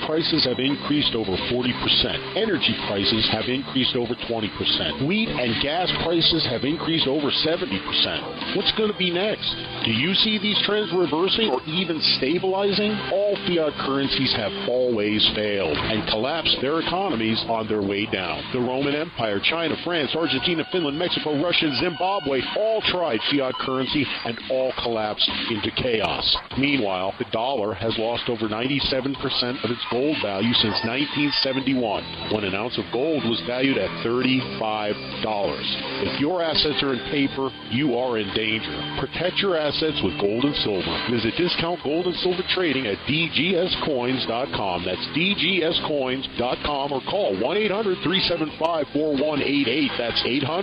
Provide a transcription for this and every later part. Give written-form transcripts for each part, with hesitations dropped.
prices have increased over 40%. Energy prices have increased over 20%. Wheat and gas prices have increased over 70%. What's going to be next? Do you see these trends reversing or even stabilizing? All fiat currencies have always failed and collapsed their economies on their way down. The Roman Empire, China, France, Argentina, Finland, Mexico, Russia, and Zimbabwe all tried fiat currency and all collapsed into chaos. Meanwhile, the dollar has lost over 97% of its gold value since 1971, when an ounce of gold was valued at $35. If your assets are in paper, you are in danger. Protect your assets with gold and silver. Visit Discount Gold and Silver Trading at dgscoins.com. That's dgscoins.com, or call 1-800-375-4188. That's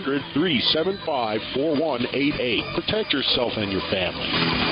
800-375-4188. Protect yourself and your family.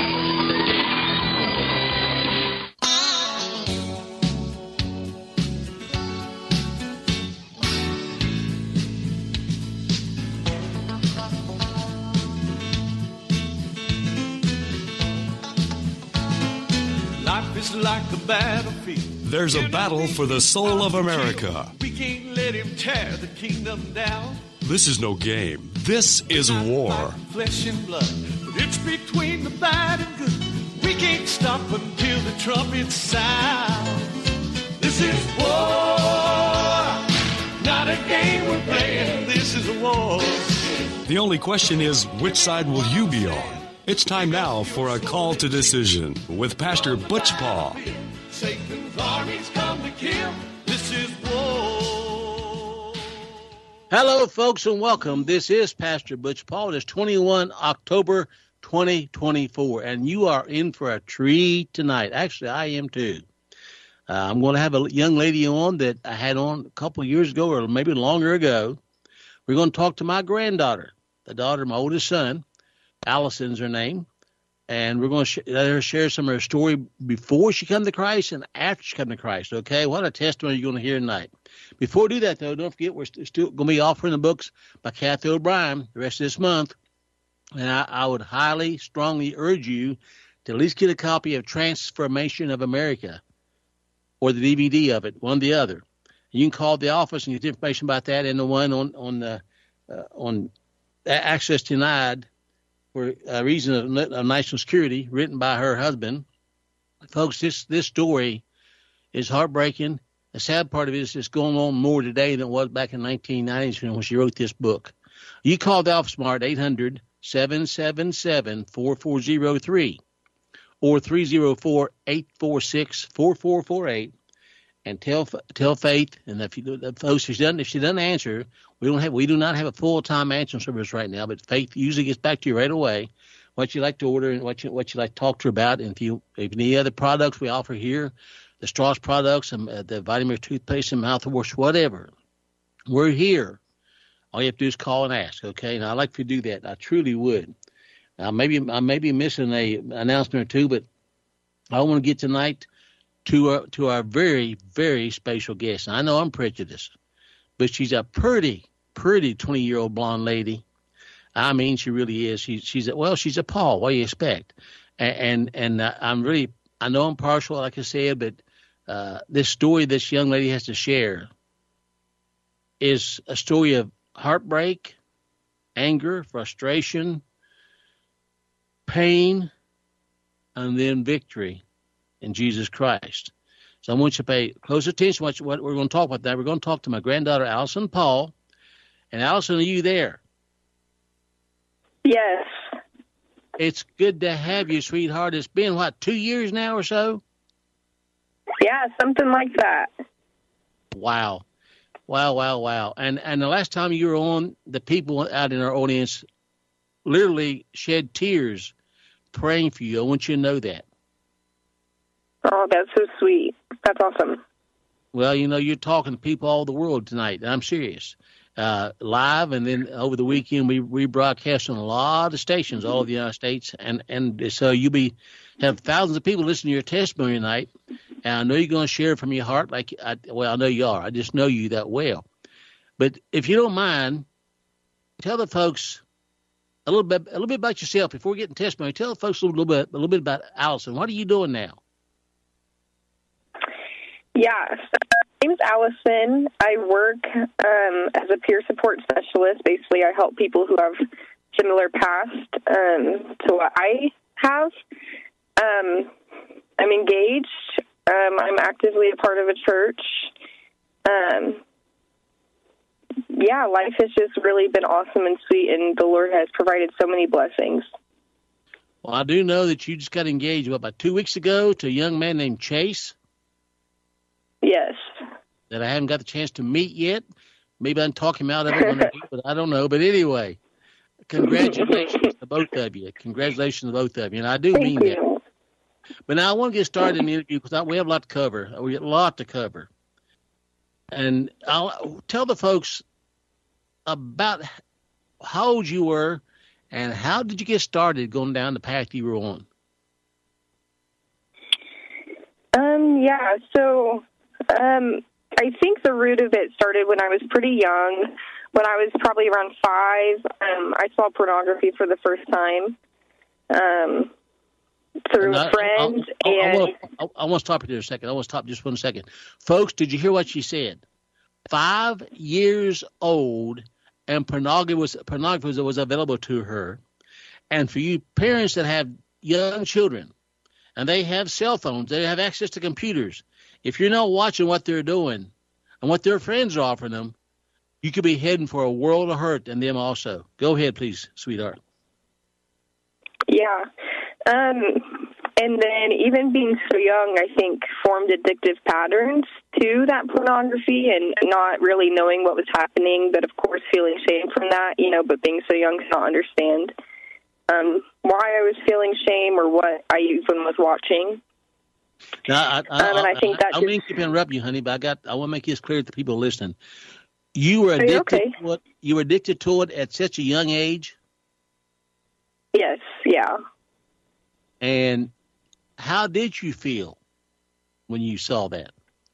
Like a battlefield. There's a battle for the soul of America. We can't let him tear the kingdom down. This is no game. This is war. Flesh and blood, but it's between the bad and good. We can't stop until the trumpet sound. This is war, not a game we're playing. This is a war. The only question is, which side will you be on? It's time now for a call to decision with Pastor Butch Paul. Satan's armies come to kill. This is war. Hello, folks, and welcome. This is Pastor Butch Paul. It is 21 October 2024, and you are in for a treat tonight. Actually, I am too. I'm going to have a young lady on that I had on a couple of years ago, or maybe longer ago. We're going to talk to my granddaughter, the daughter of my oldest son. Allison's her name, and we're going to let her share some of her story before she come to Christ and after she come to Christ, okay? What a testimony you're going to hear tonight. Before we do that, though, don't forget we're still going to be offering the books by Kathy O'Brien the rest of this month, and I would highly, strongly urge you to at least get a copy of Transformation of America or the DVD of it, one or the other. You can call the office and get information about that, and the one on Access Denied, for a reason of national security, written by her husband. Folks, this story is heartbreaking. The sad part of it is it's going on more today than it was back in 1990s when she wrote this book. You call the office smart 800-777-4403 or 304-846-4448 and tell Faith. And if she doesn't answer, we do not have a full-time answering service right now, but Faith usually gets back to you right away. What you like to order and what you like to talk to her about. And if you need other products we offer here, the Strauss products, and the vitamin toothpaste and mouthwash, whatever, we're here. All you have to do is call and ask. Okay, and I'd like for you to do that. I truly would. I may be missing an announcement or two, but I want to get tonight to our very, very special guest. And I know I'm prejudiced, but she's a pretty 20-year-old blonde lady. I mean, she really is. She's a Paul. What do you expect? And I know I'm partial, like I said, but this story this young lady has to share is a story of heartbreak, anger, frustration, pain, and then victory in Jesus Christ. So I want you to pay close attention to what we're going to talk about. That we're going to talk to my granddaughter, Allison Paul. And Allison, are you there? Yes. It's good to have you, sweetheart. It's been, 2 years now or so? Yeah, something like that. Wow. And the last time you were on, the people out in our audience literally shed tears praying for you. I want you to know that. Oh, that's so sweet. That's awesome. Well, you're talking to people all over the world tonight, and I'm serious. Live, and then over the weekend we broadcast on a lot of stations all over the United States, and so have thousands of people listening to your testimony tonight, and I know you're going to share from your heart I know you are. I just know you that well. But if you don't mind, tell the folks a little bit about yourself before we get in testimony. Tell the folks a little bit about Allison. What are you doing now? Yeah, so my name's Allison. I work as a peer support specialist. Basically, I help people who have similar past to what I have. I'm engaged. I'm actively a part of a church. Yeah, life has just really been awesome and sweet, and the Lord has provided so many blessings. Well, I do know that you just got engaged, about 2 weeks ago, to a young man named Chase. Yes. That I haven't got the chance to meet yet. Maybe I can talk him out of it when I do, but I don't know. But anyway, congratulations to both of you. Congratulations to both of you. And I do mean that. But now I want to get started in the interview because we have a lot to cover. We have a lot to cover. And I'll tell the folks about how old you were and how did you get started going down the path you were on? Yeah, so I think the root of it started when I was pretty young. When I was probably around 5, I saw pornography for the first time through a friend. I want to stop you there a second. I want to stop just 1 second. Folks, did you hear what she said? 5 years old, and pornography was available to her. And for you parents that have young children, and they have cell phones, they have access to computers, if you're not watching what they're doing and what their friends are offering them, you could be heading for a world of hurt and them also. Go ahead, please, sweetheart. Yeah. And then even being so young, I think, formed addictive patterns to that pornography and not really knowing what was happening, but of course feeling shame from that, but being so young to not understand why I was feeling shame or what I even was watching. Now, I think that I don't mean to interrupt you, honey, but I want to make this clear to the people listening. You were addicted to it. You were addicted to it at such a young age? Yes, yeah. And how did you feel when you saw that?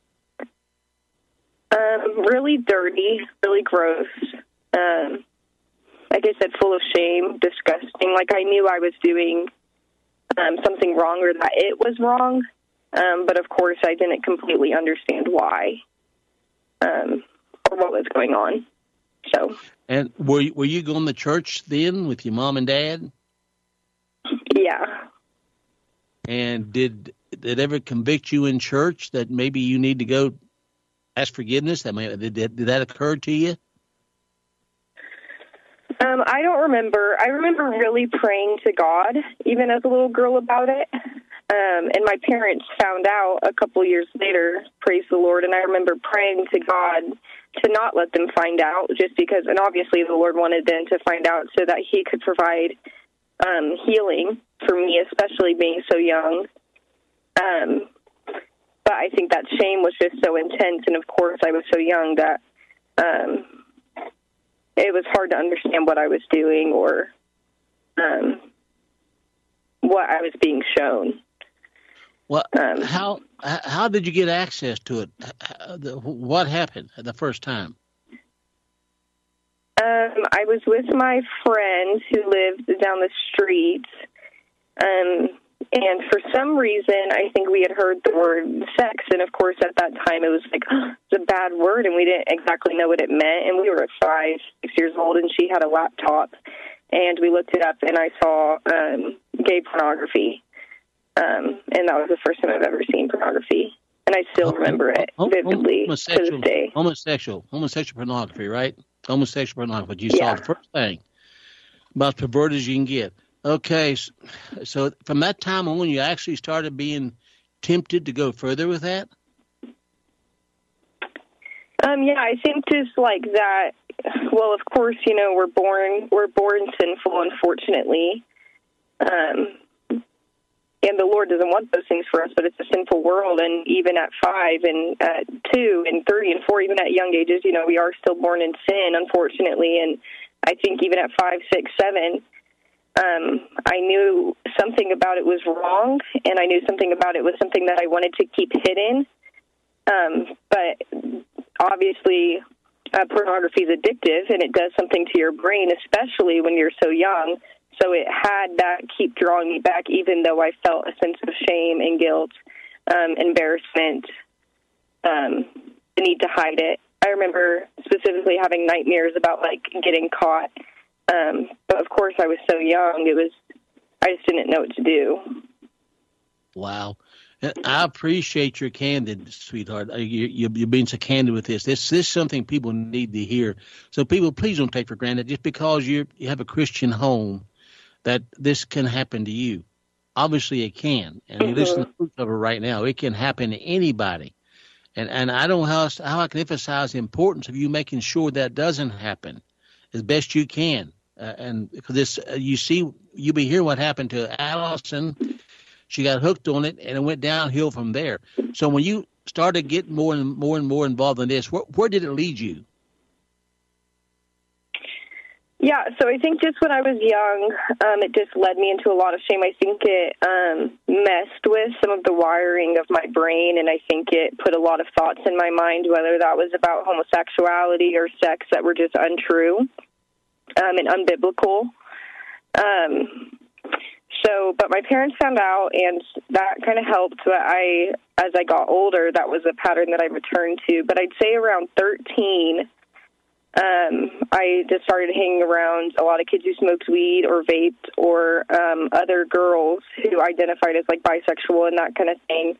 Really dirty, really gross. Like I said, full of shame, disgusting. Like I knew I was doing something wrong or that it was wrong. But of course I didn't completely understand why or what was going on. So. And were you going to church then with your mom and dad? Yeah. And did it ever convict you in church that maybe you need to go ask forgiveness? Did that occur to you? I don't remember. I remember really praying to God, even as a little girl, about it. And my parents found out a couple years later, praise the Lord, and I remember praying to God to not let them find out, just because, and obviously the Lord wanted them to find out so that He could provide healing for me, especially being so young. But I think that shame was just so intense, and of course I was so young that it was hard to understand what I was doing or what I was being shown. Well, how did you get access to it? What happened the first time? I was with my friend who lived down the street, and for some reason, I think we had heard the word sex, and of course, at that time, it was like, it's a bad word, and we didn't exactly know what it meant, and we were 5, 6 years old, and she had a laptop, and we looked it up, and I saw gay pornography, and that was the first time I've ever seen pornography, and I still remember it vividly to this day. Homosexual pornography, right? Homosexual pornography. You saw the first thing about as perverted as you can get. Okay, so from that time on, you actually started being tempted to go further with that? Yeah, I think just like that. Well, of course, we're born sinful, unfortunately. And the Lord doesn't want those things for us, but it's a sinful world. And even at 5 and at 2 and 3 and 4, even at young ages, we are still born in sin, unfortunately. And I think even at 5, 6, 7, I knew something about it was wrong, and I knew something about it was something that I wanted to keep hidden. But obviously, pornography is addictive, and it does something to your brain, especially when you're so young. So it had that keep drawing me back, even though I felt a sense of shame and guilt, embarrassment, the need to hide it. I remember specifically having nightmares about, like, getting caught. But, of course, I was so young, I just didn't know what to do. Wow. I appreciate your candid, sweetheart. You're being so candid with this. This is something people need to hear. So people, please don't take for granted just because you have a Christian home that this can happen to you. Obviously it can. And you listen to the proof of it right now. It can happen to anybody. And I don't know how I can emphasize the importance of you making sure that doesn't happen as best you can. And because this, you'll be hearing what happened to Allison. She got hooked on it, and it went downhill from there. So when you started getting more and more involved in this, where did it lead you? Yeah, so I think just when I was young, it just led me into a lot of shame. I think it messed with some of the wiring of my brain, and I think it put a lot of thoughts in my mind, whether that was about homosexuality or sex that were just untrue and unbiblical. But my parents found out, and that kind of helped. But as I got older, that was a pattern that I returned to. But I'd say around 13, I just started hanging around a lot of kids who smoked weed or vaped, or other girls who identified as, like, bisexual and that kind of thing.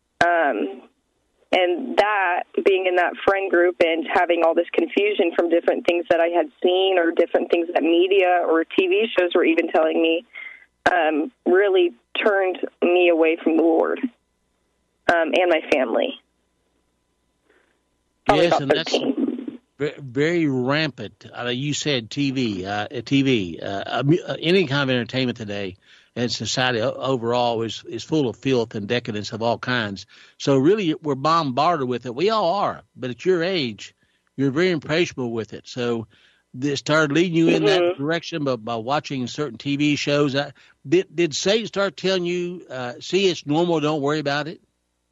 And that, being in that friend group and having all this confusion from different things that I had seen or different things that media or TV shows were even telling me, really turned me away from the Lord and my family. Probably yes, about and 13. That's very rampant. You said TV, any kind of entertainment today and society overall is full of filth and decadence of all kinds. So really we're bombarded with it. We all are. But at your age, you're very impressionable with it. So this started leading you in that direction by watching certain TV shows. Did Satan start telling you, see, it's normal, don't worry about it?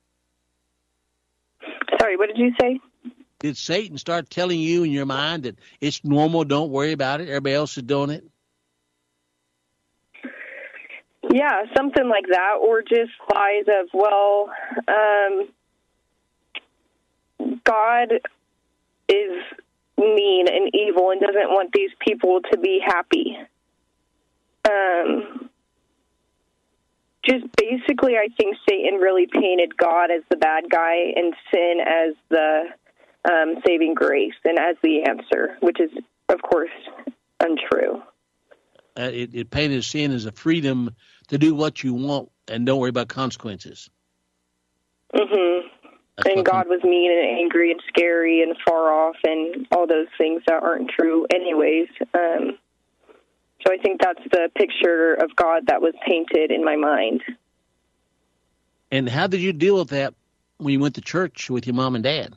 Sorry, what did you say? Did Satan start telling you in your mind that it's normal, don't worry about it, everybody else is doing it? Yeah, something like that, or just lies of, well, God is mean and evil and doesn't want these people to be happy. Just basically, I think Satan really painted God as the bad guy and sin as the saving grace and as the answer, which is, of course, untrue. It painted sin as a freedom to do what you want and don't worry about consequences. Mm-hmm. And God was mean and angry and scary and far off and all those things that aren't true anyways. So I think that's the picture of God that was painted in my mind. And how did you deal with that when you went to church with your mom and dad?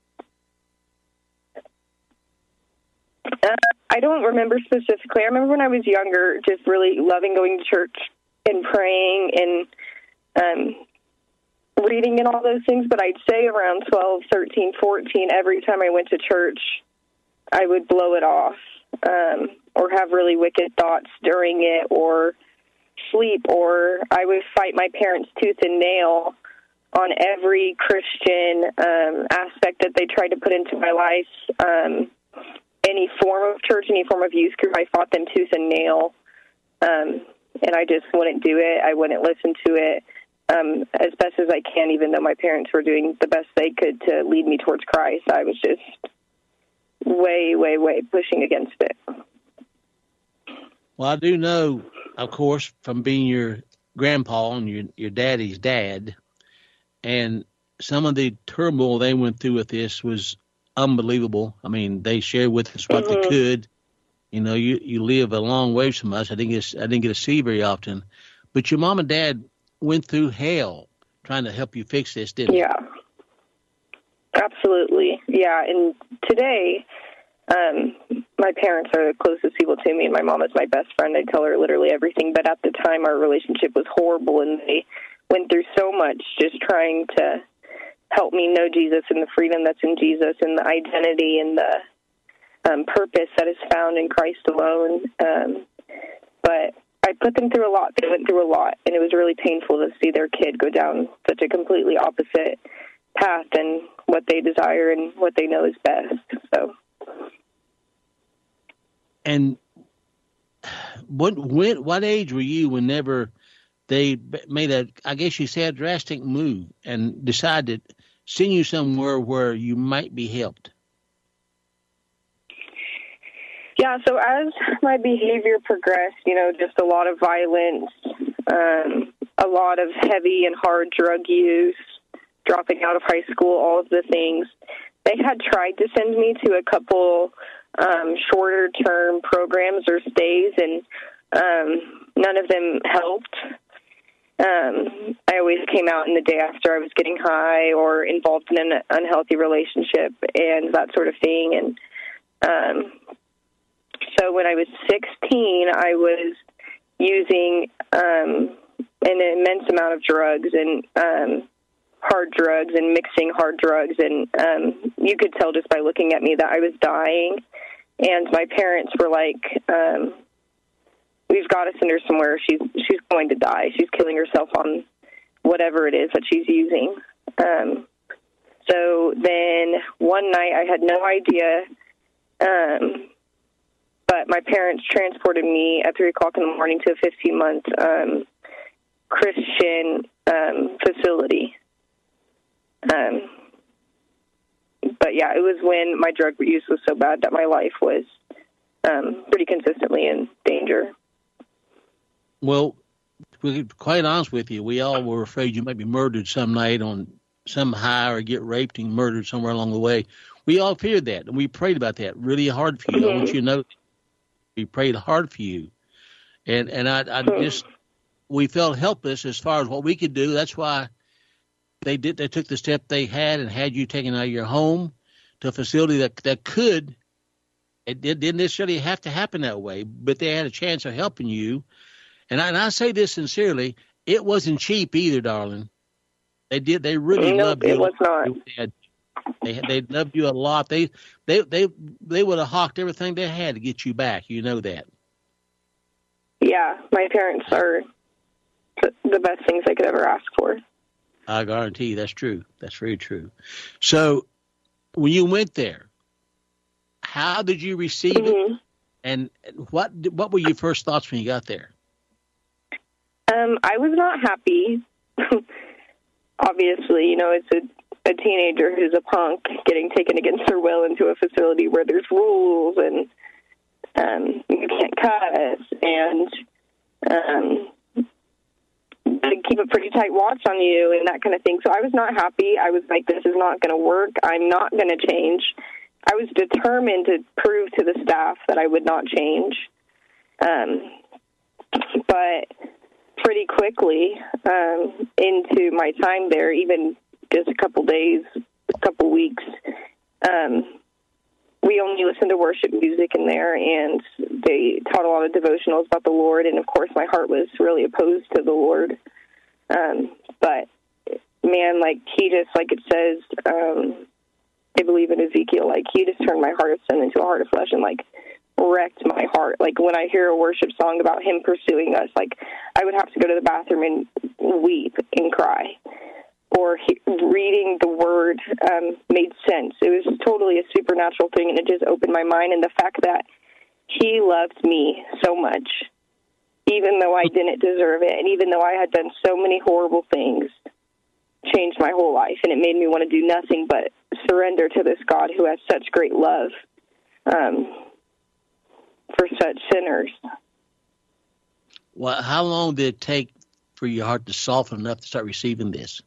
I don't remember specifically. I remember when I was younger just really loving going to church and praying and reading and all those things, but I'd say around 12, 13, 14, every time I went to church, I would blow it off or have really wicked thoughts during it or sleep, or I would fight my parents tooth and nail on every Christian aspect that they tried to put into my life. Any form of church, any form of youth group, I fought them tooth and nail, and I just wouldn't do it. I wouldn't listen to it. As best as I can, even though my parents were doing the best they could to lead me towards Christ, I was just way, way, way pushing against it. Well, I do know, of course, from being your grandpa and your daddy's dad, and some of the turmoil they went through with this was unbelievable. I mean, they shared with us what they could. You know, you live a long ways from us. I didn't get to see you very often, but your mom and dad went through hell trying to help you fix this, didn't they? Yeah, absolutely. Yeah, and today, my parents are the closest people to me, and my mom is my best friend. I tell her literally everything, but at the time, our relationship was horrible, and they went through so much just trying to help me know Jesus and the freedom that's in Jesus and the identity and the purpose that is found in Christ alone. But I put them through a lot. They went through a lot, and it was really painful to see their kid go down such a completely opposite path. And what they desire and what they know is best. So. And what age were you whenever they made I guess you said, drastic move and decided to send you somewhere where you might be helped? Yeah, so as my behavior progressed, just a lot of violence, a lot of heavy and hard drug use, dropping out of high school, all of the things. They had tried to send me to a couple shorter-term programs or stays, and none of them helped. I always came out in the day after I was getting high or involved in an unhealthy relationship and that sort of thing. And so when I was 16, I was using an immense amount of drugs and hard drugs and mixing hard drugs. And you could tell just by looking at me that I was dying. And my parents were like, we've got to send her somewhere. She's going to die. She's killing herself on whatever it is that she's using. So then one night I had no idea, but my parents transported me at 3 o'clock in the morning to a 15-month Christian facility. But yeah, it was when my drug use was so bad that my life was pretty consistently in danger. Well, to be quite honest with you, we all were afraid you might be murdered some night on some high or get raped and murdered somewhere along the way. We all feared that, and we prayed about that really hard for you. Mm-hmm. I want you to know we prayed hard for you. And I just, we felt helpless as far as what we could do. That's why they took the step they had and had you taken out of your home to a facility that could. It didn't necessarily have to happen that way, but they had a chance of helping you. And I say this sincerely, it wasn't cheap either, darling. They really loved you. It was not. They loved you a lot. They would have hawked everything they had to get you back. You know that. Yeah, my parents are the best things I could ever ask for. I guarantee you that's true. That's very true. So when you went there, how did you receive it? And what were your first thoughts when you got there? I was not happy. Obviously, it's a teenager who's a punk getting taken against their will into a facility where there's rules and you can't cuss and they keep a pretty tight watch on you and that kind of thing. So I was not happy. I was like, this is not going to work. I'm not going to change. I was determined to prove to the staff that I would not change. But pretty quickly into my time there, even just a couple days, a couple weeks, we only listened to worship music in there, and they taught a lot of devotionals about the Lord, and of course my heart was really opposed to the Lord. But man, he just, it says, I believe in Ezekiel, he just turned my heart of sin into a heart of flesh and wrecked my heart. When I hear a worship song about him pursuing us, I would have to go to the bathroom and weep and cry. Or reading the word made sense. It was totally a supernatural thing, and it just opened my mind. And the fact that he loved me so much, even though I didn't deserve it, and even though I had done so many horrible things, changed my whole life. And it made me want to do nothing but surrender to this God who has such great love for such sinners. Well, how long did it take for your heart to soften enough to start receiving this?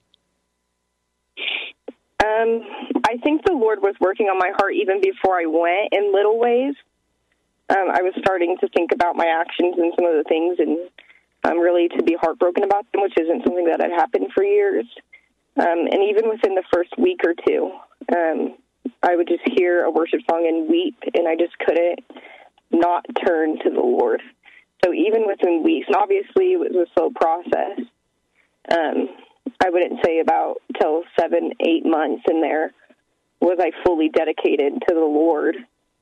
I think the Lord was working on my heart even before I went in little ways. I was starting to think about my actions and some of the things and really to be heartbroken about them, which isn't something that had happened for years. And even within the first week or two, I would just hear a worship song and weep, and I just couldn't not turn to the Lord. So even within weeks, and obviously it was a slow process, I wouldn't say about till 7-8 months in there was I fully dedicated to the Lord.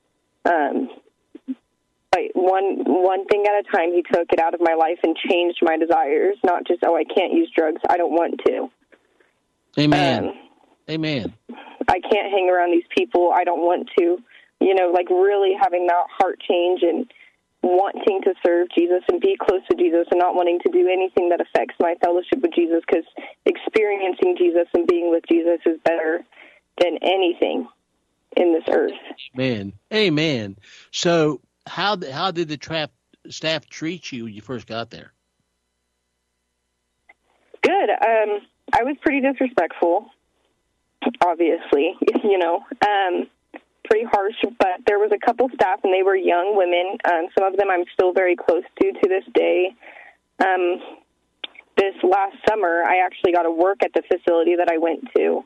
But one thing at a time, he took it out of my life and changed my desires, not just, I can't use drugs, I don't want to. Amen. Amen. I can't hang around these people. I don't want to, like really having that heart change and wanting to serve Jesus and be close to Jesus and not wanting to do anything that affects my fellowship with Jesus, because experiencing Jesus and being with Jesus is better than anything in this earth. Amen. So how did the staff treat you when you first got there? Good. I was pretty disrespectful, obviously, pretty harsh, but there was a couple staff, and they were young women. Some of them I'm still very close to this day. This last summer, I actually got to work at the facility that I went to,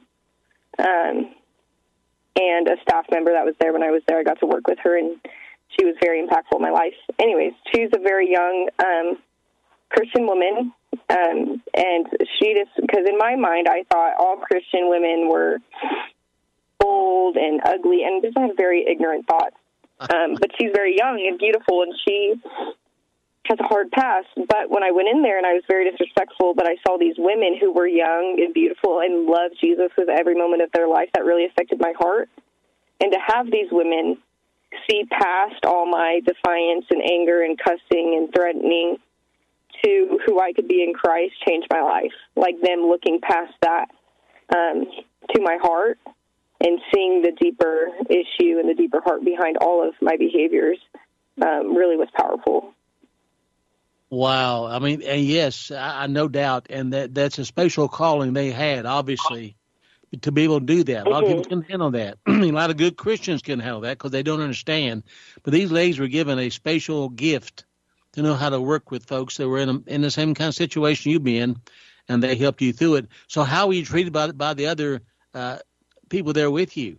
and a staff member that was there when I was there, I got to work with her, and she was very impactful in my life. Anyways, she's a very young Christian woman, and she just, because in my mind, I thought all Christian women were old and ugly, and just had very ignorant thoughts. But she's very young and beautiful, and she has a hard past. But when I went in there, and I was very disrespectful, but I saw these women who were young and beautiful and loved Jesus with every moment of their life, that really affected my heart. And to have these women see past all my defiance and anger and cussing and threatening to who I could be in Christ changed my life. Like them looking past that to my heart and seeing the deeper issue and the deeper heart behind all of my behaviors really was powerful. Wow. I mean, and yes, I no doubt. And that's a special calling they had, obviously, to be able to do that. A lot of people can handle that. A lot of good Christians can handle that because they don't understand. But these ladies were given a special gift to know how to work with folks that were in the same kind of situation you've been, and they helped you through it. So how were you treated by the other people there with you?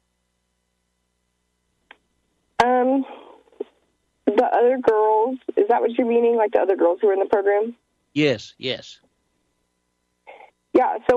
The other girls, is that what you're meaning, like the other girls who were in the program? Yes. Yeah, so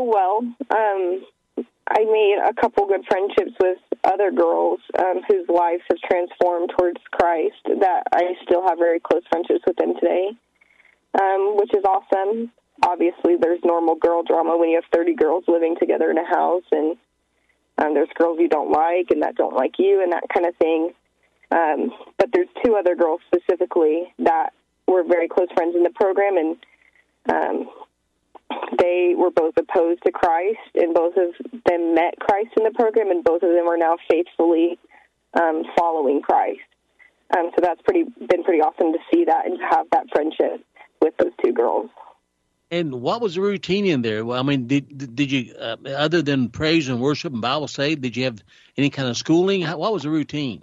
I made a couple good friendships with other girls whose lives have transformed towards Christ that I still have very close friendships with them today, which is awesome. Obviously, there's normal girl drama when you have 30 girls living together in a house, and there's girls you don't like and that don't like you and that kind of thing. But there's two other girls specifically that were very close friends in the program, and they were both opposed to Christ, and both of them met Christ in the program, and both of them are now faithfully following Christ. So that's been pretty awesome to see that and to have that friendship with those two girls. And what was the routine in there? Well, I mean, did you, other than praise and worship and Bible study, did you have any kind of schooling? What was the routine?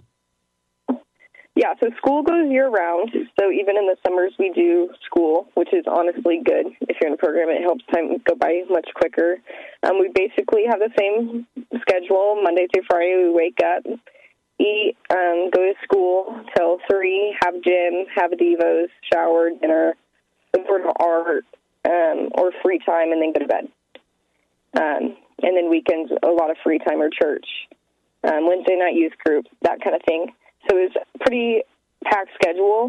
Yeah, so school goes year-round. So even in the summers, we do school, which is honestly good. If you're in a program, it helps time go by much quicker. We basically have the same schedule, Monday through Friday. We wake up, eat, go to school till 3, have gym, have devos, shower, dinner, some sort of art, or free time, and then go to bed. And then weekends, a lot of free time or church. Wednesday night youth group, that kind of thing. So it was a pretty packed schedule,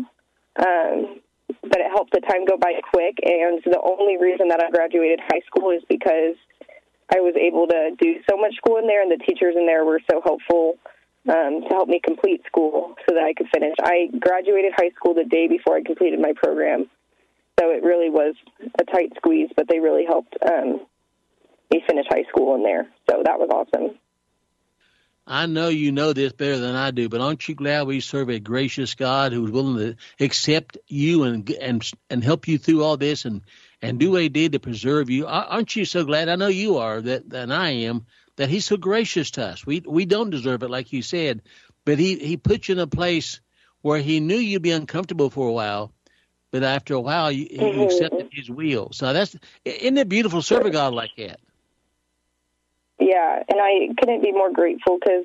but it helped the time go by quick. And the only reason that I graduated high school is because I was able to do so much school in there, and the teachers in there were so helpful to help me complete school so that I could finish. I graduated high school the day before I completed my program, so it really was a tight squeeze, but they really helped me finish high school in there. So that was awesome. I know you know this better than I do, but aren't you glad we serve a gracious God who is willing to accept you and help you through all this and do what he did to preserve you? Aren't you so glad? I know you are, and I am, that he's so gracious to us. We don't deserve it, like you said, but he put you in a place where he knew you'd be uncomfortable for a while, but after a while you accepted his will. So isn't it beautiful to serve a God like that? Yeah, and I couldn't be more grateful because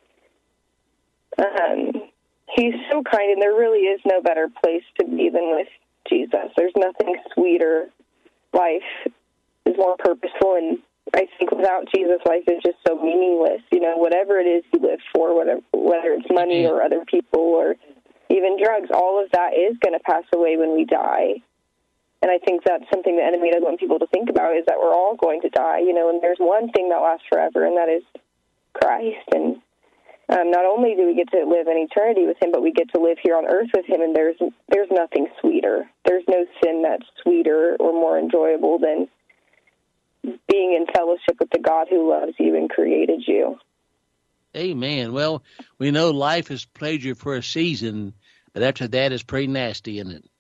he's so kind, and there really is no better place to be than with Jesus. There's nothing sweeter. Life is more purposeful, and I think without Jesus, life is just so meaningless. You know, whatever it is you live for, whether it's money or other people or even drugs, all of that is going to pass away when we die. And I think that's something the enemy doesn't want people to think about, is that we're all going to die, you know, and there's one thing that lasts forever, and that is Christ. And not only do we get to live in eternity with him, but we get to live here on earth with him, and there's nothing sweeter. There's no sin that's sweeter or more enjoyable than being in fellowship with the God who loves you and created you. Amen. Well, we know life is pleasure for a season, but after that it's pretty nasty, isn't it?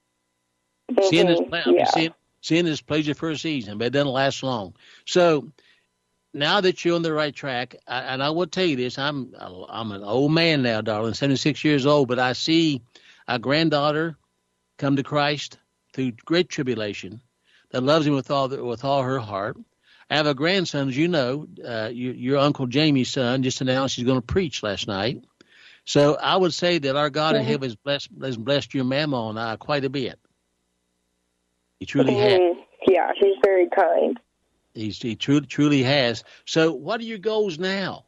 Mm-hmm. Sin is pleasure for a season, but it doesn't last long. So now that you're on the right track, and I will tell you this, I'm an old man now, darling, 76 years old, but I see a granddaughter come to Christ through great tribulation that loves him with all her heart. I have a grandson, as you know, your Uncle Jamie's son just announced he's going to preach last night. So I would say that our God in heaven has blessed your mama and I quite a bit. He truly has. Yeah, he's very kind. He truly has. So what are your goals now?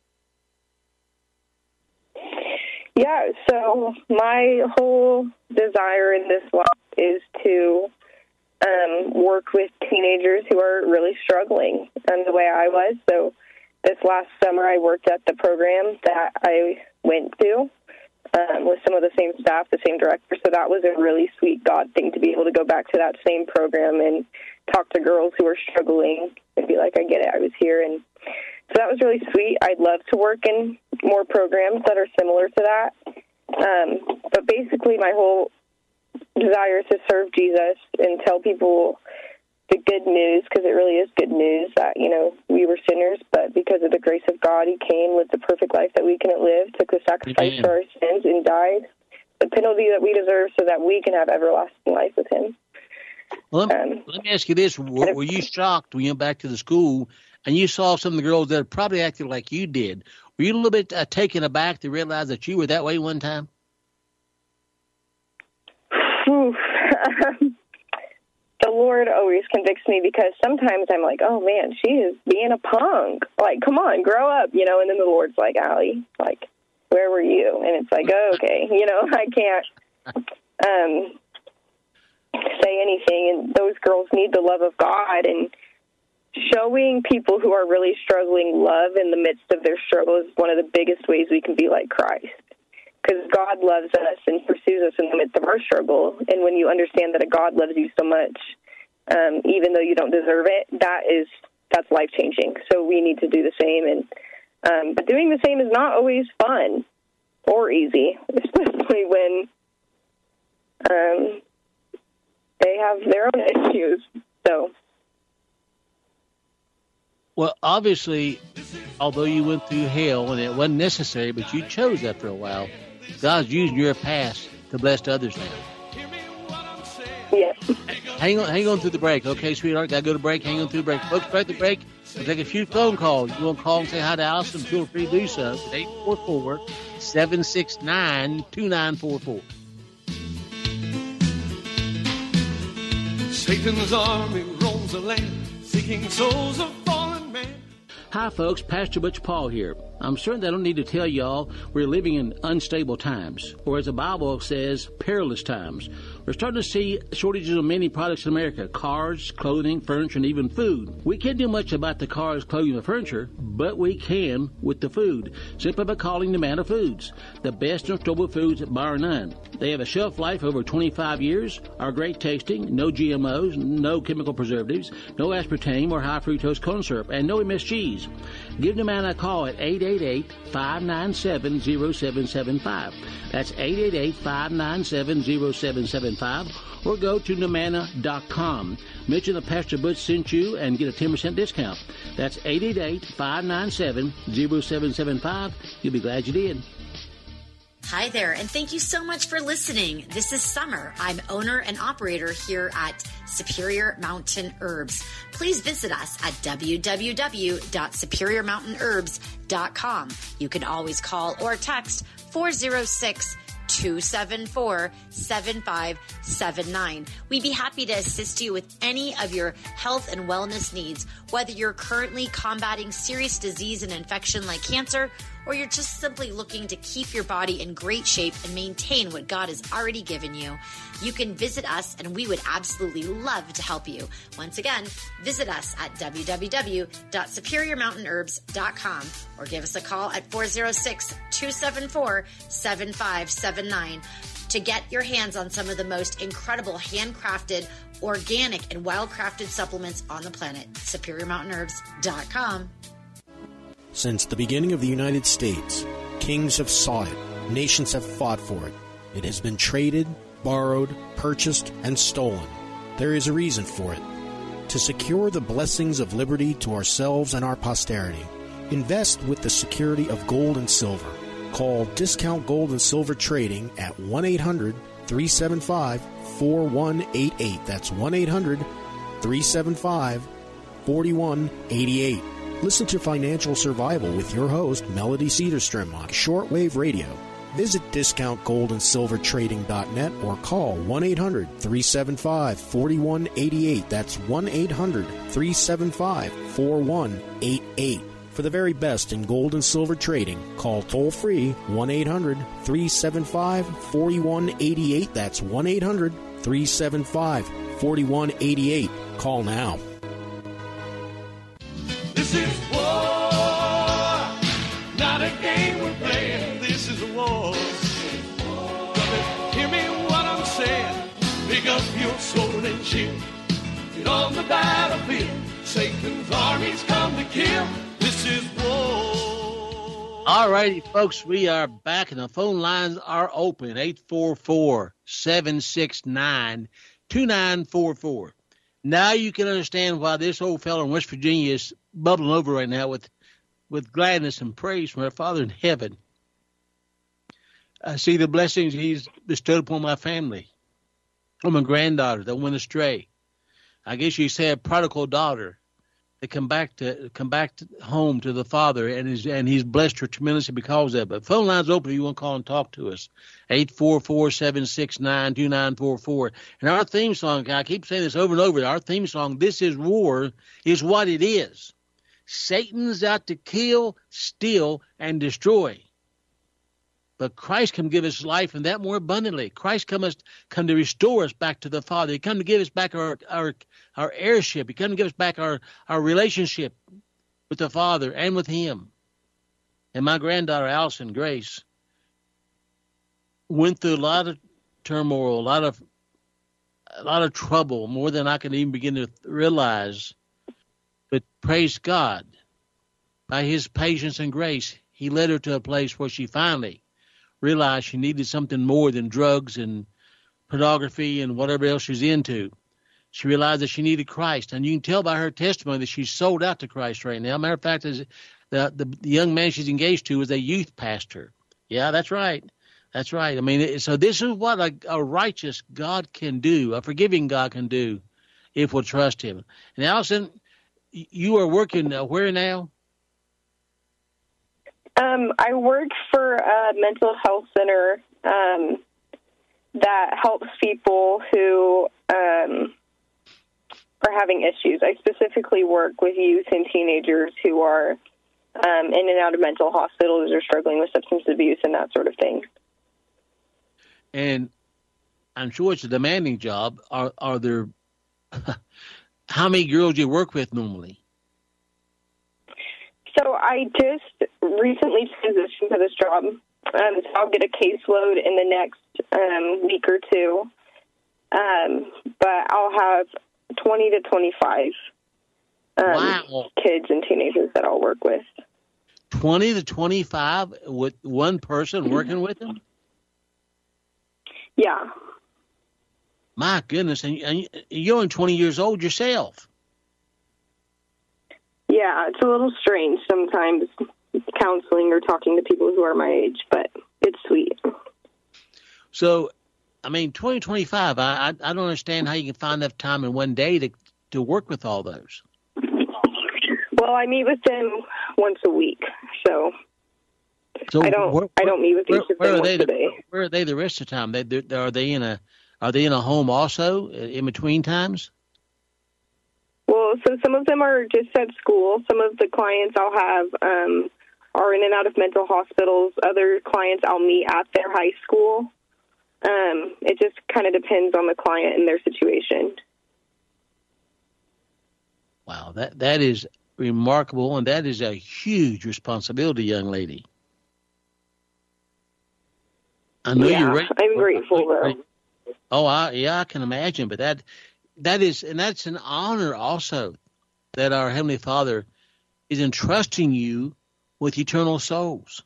Yeah, so my whole desire in this life is to work with teenagers who are really struggling the way I was. So this last summer I worked at the program that I went to with some of the same staff, the same director. So that was a really sweet God thing to be able to go back to that same program and talk to girls who are struggling and be like, I get it, I was here. And so that was really sweet. I'd love to work in more programs that are similar to that. But basically my whole desire is to serve Jesus and tell people the good news, because it really is good news that, we were sinners, but because of the grace of God, he came, lived the perfect life that we couldn't live, took the sacrifice for our sins, and died the penalty that we deserve so that we can have everlasting life with him. Well, let me ask you this. Were you shocked when you went back to the school and you saw some of the girls that probably acted like you did? Were you a little bit taken aback to realize that you were that way one time? The Lord always convicts me, because sometimes I'm like, oh, man, she is being a punk. Like, come on, grow up, and then the Lord's like, Allie, like, where were you? And it's like, oh, okay, I can't say anything. And those girls need the love of God, and showing people who are really struggling love in the midst of their struggle is one of the biggest ways we can be like Christ. Because God loves us and pursues us in the midst of our struggle. And when you understand that a God loves you so much, even though you don't deserve it, that's life-changing. So we need to do the same. And but doing the same is not always fun or easy, especially when they have their own issues. So. Well, obviously, although you went through hell and it wasn't necessary, but you chose after a while, God's using your past to bless others now. Yes. Hang on through the break, okay, sweetheart? Got to go to break. Hang on through the break. Folks, break the break. We'll take a few phone calls. You want to call and say hi to Allison? Feel free to do so. 844-769-2944. Satan's army roams the land, seeking souls of fallen men. Hi, folks. Pastor Butch Paul here. I'm certain that I don't need to tell y'all we're living in unstable times, or as the Bible says, perilous times. We're starting to see shortages of many products in America: cars, clothing, furniture, and even food. We can't do much about the cars, clothing, and furniture, but we can with the food, simply by calling Nomana Foods, the best in storable foods bar none. They have a shelf life over 25 years, are great tasting, no GMOs, no chemical preservatives, no aspartame or high fructose corn syrup, and no MSGs. Give Nomana a call at 888-597-0775. That's 888-597-0775. Or go to Nomana.com. Mention that Pastor Butch sent you and get a 10% discount. That's 888-597-0775. You'll be glad you did. Hi there, and thank you so much for listening. This is Summer. I'm owner and operator here at Superior Mountain Herbs. Please visit us at www.superiormountainherbs.com. You can always call or text 406-274-7579. We'd be happy to assist you with any of your health and wellness needs, whether you're currently combating serious disease and infection like cancer, or you're just simply looking to keep your body in great shape and maintain what God has already given you, you can visit us and we would absolutely love to help you. Once again, visit us at www.superiormountainherbs.com or give us a call at 406-274-7579 to get your hands on some of the most incredible handcrafted, organic, and wild-crafted supplements on the planet. SuperiorMountainHerbs.com. Since the beginning of the United States, kings have sought it, nations have fought for it. It has been traded, borrowed, purchased, and stolen. There is a reason for it. To secure the blessings of liberty to ourselves and our posterity, invest with the security of gold and silver. Call Discount Gold and Silver Trading at 1-800-375-4188. That's 1-800-375-4188. Listen to Financial Survival with your host, Melody Cedarstrom, on Shortwave Radio. Visit DiscountGoldAndSilverTrading.net or call 1-800-375-4188. That's 1-800-375-4188. For the very best in gold and silver trading, call toll-free 1-800-375-4188. That's 1-800-375-4188. Call now. This is war, not a game we're playing. This is a war. Brother, hear me what I'm saying. Pick up your sword and shield. Get on the battlefield. Satan's armies come to kill. This is war. All righty, folks, we are back, and the phone lines are open. 844-769-2944. Now you can understand why this old fellow in West Virginia is bubbling over right now with gladness and praise from our Father in heaven. I see the blessings he's bestowed upon my family, on my granddaughter that went astray. I guess you say a prodigal daughter that come back home to the Father, and he's blessed her tremendously because of it. But phone lines open if you want to call and talk to us. 844-769-2944. And our theme song, I keep saying this over and over, our theme song, This Is War, is what it is. Satan's out to kill, steal, and destroy. But Christ come give us life, and that more abundantly. Christ come to restore us back to the Father. He come to give us back our heirship. He come to give us back our relationship with the Father and with Him. And my granddaughter, Allison Grace, went through a lot of turmoil, a lot of trouble, more than I can even begin to realize. But praise God, by His patience and grace, He led her to a place where she finally realized she needed something more than drugs and pornography and whatever else she's into. She realized that she needed Christ. And you can tell by her testimony that she's sold out to Christ right now. Matter of fact, the young man she's engaged to is a youth pastor. Yeah, that's right. That's right. I mean, so this is what a righteous God can do, a forgiving God can do if we'll trust Him. And Allison, you are working where now? I work for a mental health center that helps people who are having issues. I specifically work with youth and teenagers who are in and out of mental hospitals or struggling with substance abuse and that sort of thing. And I'm sure it's a demanding job. Are there how many girls do you work with normally? So I just recently transitioned to this job, so I'll get a caseload in the next week or two, but I'll have 20 to 25 kids and teenagers that I'll work with. 20 to 25 with one person working with them? Yeah. My goodness, and you're only 20 years old yourself. Yeah, it's a little strange sometimes counseling or talking to people who are my age, but it's sweet. So, I mean, 2025, I don't understand how you can find enough time in one day to work with all those. Well, I meet with them once a week, so I don't meet with each of them once a day. Where are they the rest of the time? Are they in a home also in between times? Well, So some of them are just at school. Some of the clients I'll have are in and out of mental hospitals. Other clients I'll meet at their high school. It just kind of depends on the client and their situation. Wow, that is remarkable, and that is a huge responsibility, young lady. I know you're I'm grateful, though. Oh, I can imagine, but that is, and that's an honor also that our Heavenly Father is entrusting you with eternal souls.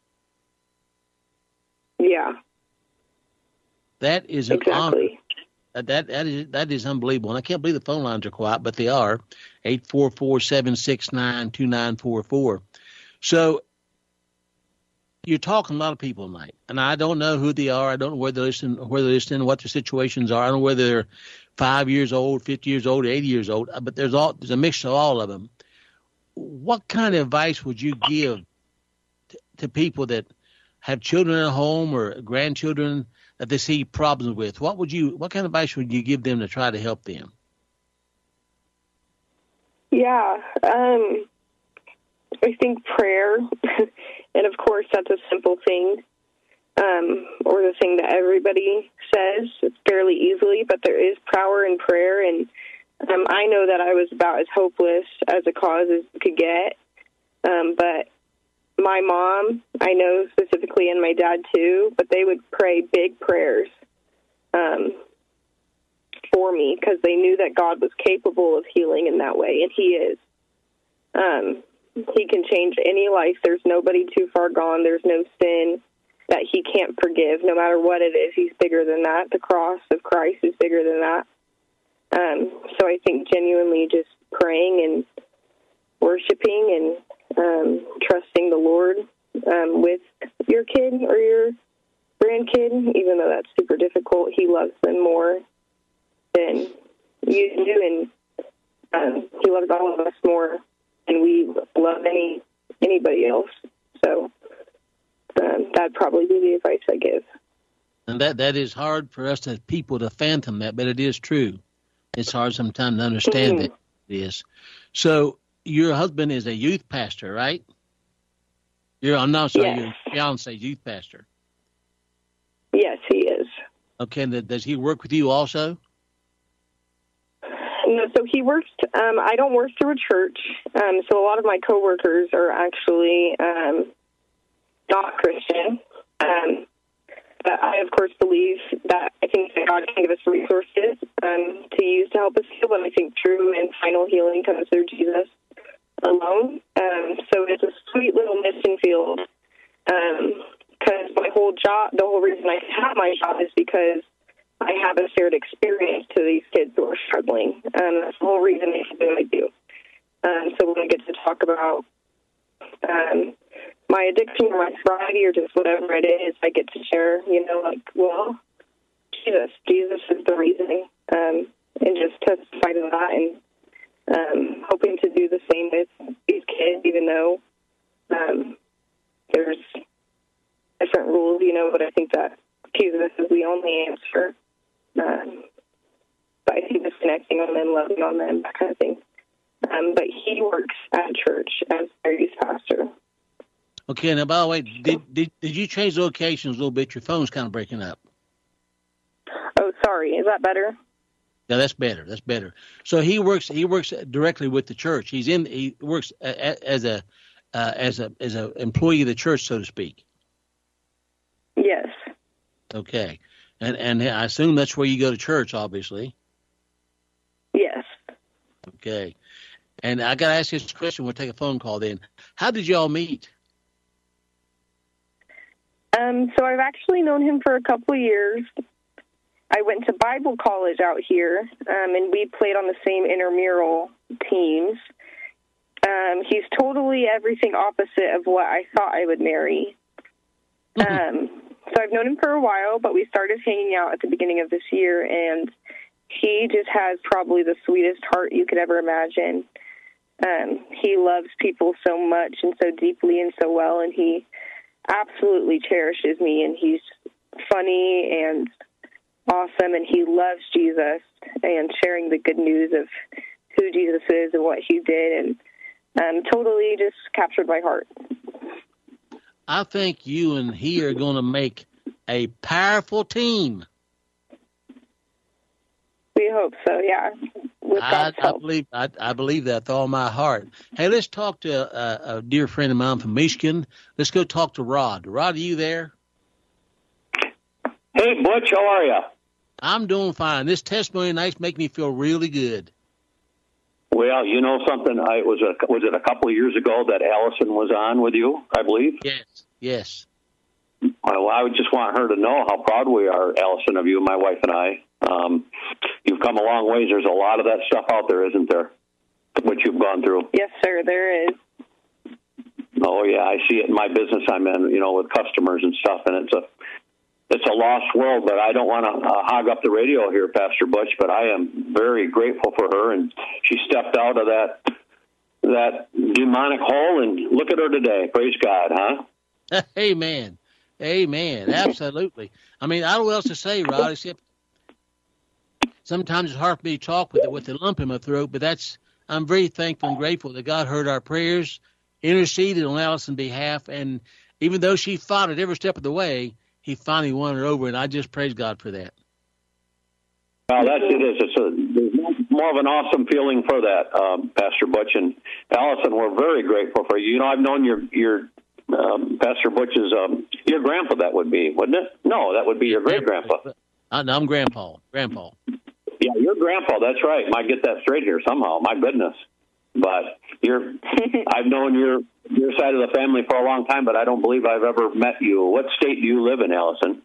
Yeah. That is an honor. That is unbelievable. And I can't believe the phone lines are quiet, but they are. 844-769-2944. So you're talking to a lot of people tonight, and I don't know who they are. I don't know where they're listening, what their situations are. I don't know whether they're 5 years old, 50 years old, 80 years old, but there's a mix of all of them. What kind of advice would you give to people that have children at home or grandchildren that they see problems with? What kind of advice would you give them to try to help them? Yeah, I think prayer, and of course that's a simple thing, or the thing that everybody says fairly easily, but there is power in prayer, and I know that I was about as hopeless as a cause as you could get, but my mom, I know specifically, and my dad too, but they would pray big prayers for me because they knew that God was capable of healing in that way, and He is. He can change any life. There's nobody too far gone. There's no sin that He can't forgive, no matter what it is. He's bigger than that. The cross of Christ is bigger than that. So I think genuinely just praying and worshiping and trusting the Lord with your kid or your grandkid, even though that's super difficult. He loves them more than you do, and He loves all of us more than we love anybody else. So that'd probably be the advice I give. And that is hard for us as people to fathom that, but it is true. It's hard sometimes to understand that it is. So your husband is a youth pastor, right? Your fiance youth pastor. Yes, he is. Okay, and does he work with you also? No, so he works, I don't work through a church, so a lot of my coworkers are actually not Christian. But I, of course, believe that I think that God can give us resources to use to help us heal, but I think true and final healing comes through Jesus alone. So it's a sweet little mission field because my whole job, the whole reason I have my job is because I have a shared experience to these kids who are struggling. That's the whole reason I do what I do. So when I get to talk about my addiction or my sobriety or just whatever it is, I get to share, well, Jesus is the reason, and just testify to that, and hoping to do the same with these kids, even though there's different rules, but I think that Jesus is the only answer. But I think just connecting on them, loving on them, that kind of thing. But he works at church as their youth pastor. Okay, now, by the way, did you change locations a little bit? Your phone's kind of breaking up. Oh, sorry. Is that better? Yeah, that's better. That's better. So he works directly with the church. He works as a employee of the church, so to speak. Yes. Okay. And I assume that's where you go to church, obviously. Yes. Okay. And I got to ask you this question. We'll take a phone call then. How did you all meet? So I've actually known him for a couple of years. I went to Bible college out here, and we played on the same intramural teams. He's totally everything opposite of what I thought I would marry. So I've known him for a while, but we started hanging out at the beginning of this year, and he just has probably the sweetest heart you could ever imagine. He loves people so much and so deeply and so well, and he absolutely cherishes me, and he's funny and awesome, and he loves Jesus and sharing the good news of who Jesus is and what he did, and totally just captured my heart. I think you and he are going to make a powerful team. We hope so, yeah. With God's help. I believe that with all my heart. Hey, let's talk to a dear friend of mine from Michigan. Let's go talk to Rod. Rod, are you there? Hey, Butch, how are you? I'm doing fine. This testimony nights make me feel really good. Well, you know something? Was it a couple of years ago that Allison was on with you, I believe? Yes. Well, I would just want her to know how proud we are, Allison, of you, my wife and I. You've come a long ways. There's a lot of that stuff out there, isn't there, what you've gone through? Yes, sir, there is. Oh, yeah, I see it in my business I'm in, with customers and stuff, and it's a lost world, but I don't want to hog up the radio here, Pastor Butch, but I am very grateful for her, and she stepped out of that demonic hole, and look at her today. Praise God, huh? Amen. Absolutely. I mean, I don't know what else to say, Rod, except sometimes it's hard for me to talk with the lump in my throat, but I'm very thankful and grateful that God heard our prayers, interceded on Allison's behalf, and even though she fought it every step of the way, he finally won her over, and I just praise God for that. Well, that's it is. It's more of an awesome feeling for that, Pastor Butch and Allison. We're very grateful for you. I've known your Pastor Butch's your grandpa. That would be, wouldn't it? No, that would be your great grandpa. I'm Grandpa. Yeah, your grandpa. That's right. Might get that straight here somehow. My goodness. But I've known your side of the family for a long time, but I don't believe I've ever met you. What state do you live in, Allison?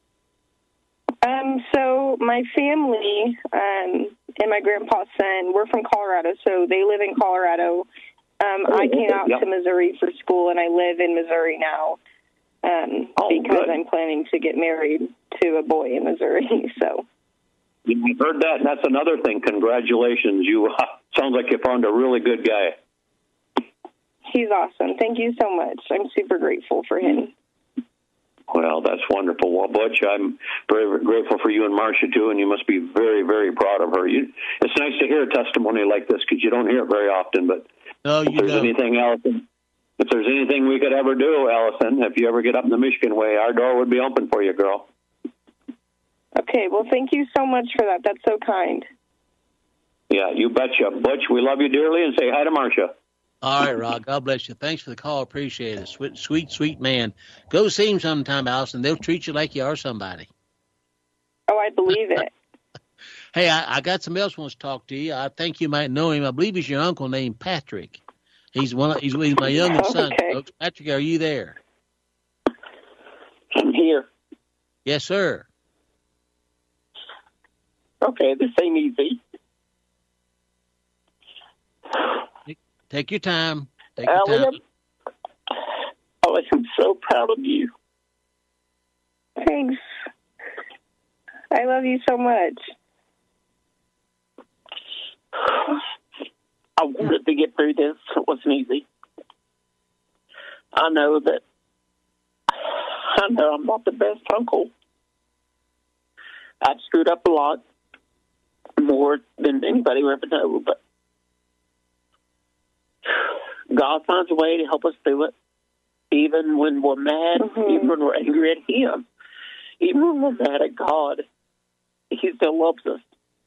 So my family and my grandpa's son, we're from Colorado, so they live in Colorado. I came out to Missouri for school, and I live in Missouri now because I'm planning to get married to a boy in Missouri. So. You've heard that, and that's another thing. Congratulations. You sounds like you found a really good guy. He's awesome. Thank you so much. I'm super grateful for him. Well, that's wonderful. Well, Butch, I'm very grateful for you and Marcia, too, and you must be very, very proud of her. It's nice to hear a testimony like this because you don't hear it very often. But if there's anything we could ever do, Allison, if you ever get up in the Michigan way, our door would be open for you, girl. Okay, well, thank you so much for that. That's so kind. Yeah, you betcha. Butch, we love you dearly, and say hi to Marcia. All right, Rod. God bless you. Thanks for the call. Appreciate it. Sweet, sweet man. Go see him sometime, Allison. They'll treat you like you are somebody. Oh, I believe it. Hey, I got somebody else wants to talk to you. I think you might know him. I believe he's your uncle named Patrick. He's my youngest son, folks. Patrick, are you there? I'm here. Yes, sir. Okay, this ain't easy. Take your time. Elliot, I am so proud of you. Thanks. I love you so much. I wanted to get through this. It wasn't easy. I know I'm not the best uncle. I've screwed up a lot, more than anybody will ever know, but God finds a way to help us through it, even when we're mad, even when we're angry at Him, even when we're mad at God. He still loves us.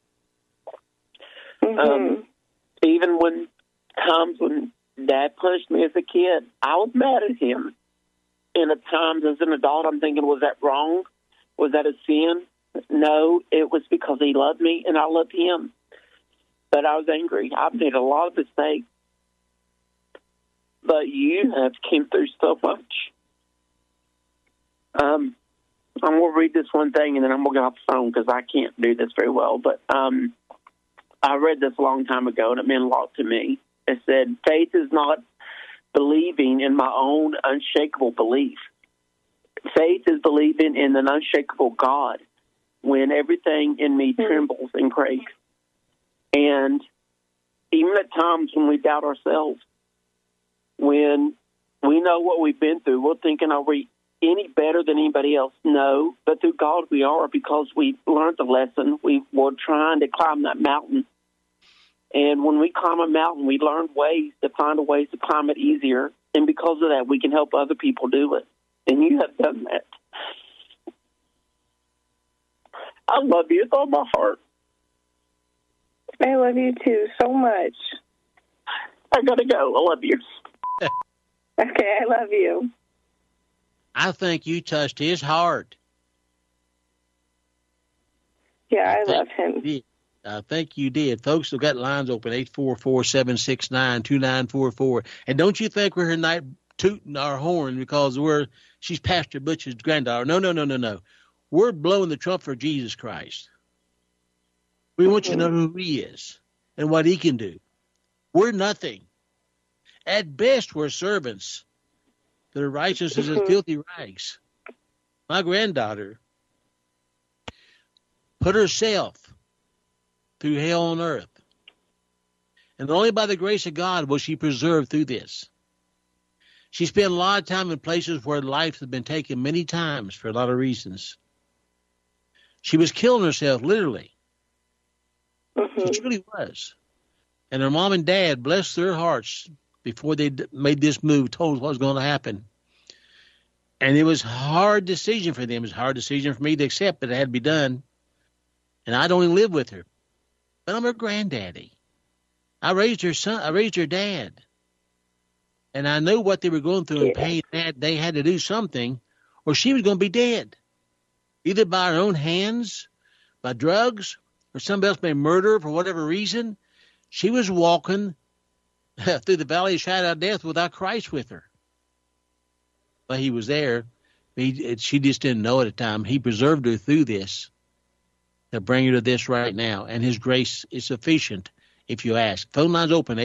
Even when times when Dad punished me as a kid, I was mad at him. And at times as an adult, I'm thinking, was that wrong? Was that a sin? No, it was because he loved me and I loved him. But I was angry. I've made a lot of mistakes. But you have came through so much. I'm going to read this one thing, and then I'm going to get off the phone because I can't do this very well. But I read this a long time ago, and it meant a lot to me. It said, faith is not believing in my own unshakable belief. Faith is believing in an unshakable God when everything in me trembles and quakes. And even at times when we doubt ourselves, when we know what we've been through, we're thinking, are we any better than anybody else? No, but through God we are, because we learned the lesson. We were trying to climb that mountain. And when we climb a mountain, we learn ways to find ways to climb it easier. And because of that, we can help other people do it. And you have done that. I love you with all my heart. I love you too so much. I gotta go. I love you. Okay, I love you. I think you touched his heart. Yeah, I love him. I think you did. Folks, we've got lines open, 844-769-2944. And don't you think we're here tonight tooting our horn because she's Pastor Butch's granddaughter. No. We're blowing the trumpet for Jesus Christ. We want you to know who he is and what he can do. We're nothing. At best, we're servants that are righteous as filthy rags. My granddaughter put herself through hell on earth. And only by the grace of God was she preserved through this. She spent a lot of time in places where life had been taken many times for a lot of reasons. She was killing herself, literally. She truly was. And her mom and dad, blessed their hearts, before they made this move, told us what was going to happen. And it was a hard decision for them. It was a hard decision for me to accept, but it had to be done. And I don't even live with her. But I'm her granddaddy. I raised her son. I raised her dad. And I knew what they were going through in pain. They had to do something, or she was going to be dead. Either by her own hands, by drugs, or somebody else may murder her for whatever reason. She was walking through the valley of shadow of death without Christ with her. But he was there. She just didn't know at the time. He preserved her through this to bring her to this right now. And his grace is sufficient if you ask. Phone line's open,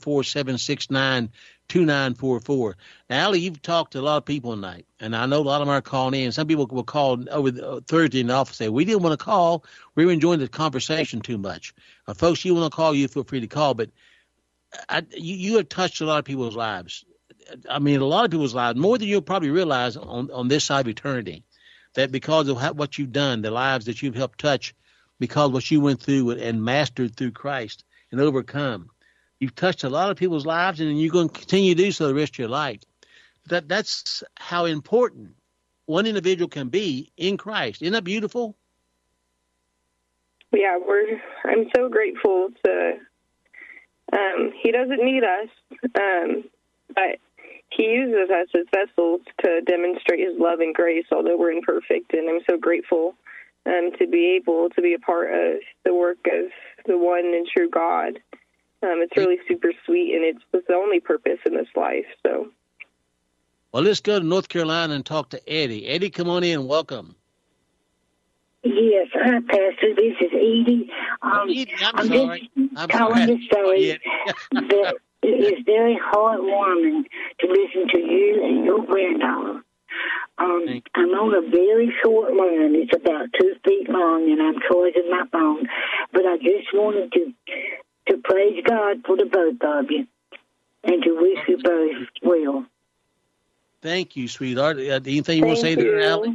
844-769-2944. Now, Allie, you've talked to a lot of people tonight, and I know a lot of them are calling in. Some people will call over Thursday in the office and say, we didn't want to call. We were enjoying the conversation too much. Folks, you want to call, you feel free to call, but you have touched a lot of people's lives. I mean, a lot of people's lives, more than you'll probably realize on this side of eternity, that because of what you've done, the lives that you've helped touch, because of what you went through and mastered through Christ and overcome. You've touched a lot of people's lives, and you're going to continue to do so the rest of your life. That's how important one individual can be in Christ. Isn't that beautiful? Yeah, I'm so grateful to. He doesn't need us, but he uses us as vessels to demonstrate his love and grace, although we're imperfect. And I'm so grateful to be able to be a part of the work of the one and true God. It's really super sweet, and it's the only purpose in this life. So, well, let's go to North Carolina and talk to Eddie. Eddie, come on in. Welcome. Yes, hi, Pastor. This is Edie. Edie, I'm sorry. I'm calling to say that it is very heartwarming to listen to you and your granddaughter. I'm on a very short line. It's about 2 feet long, and I'm charging my phone. But I just wanted to praise God for the both of you and to wish you both well. Thank you, sweetheart. Anything you want to say to her, Allie?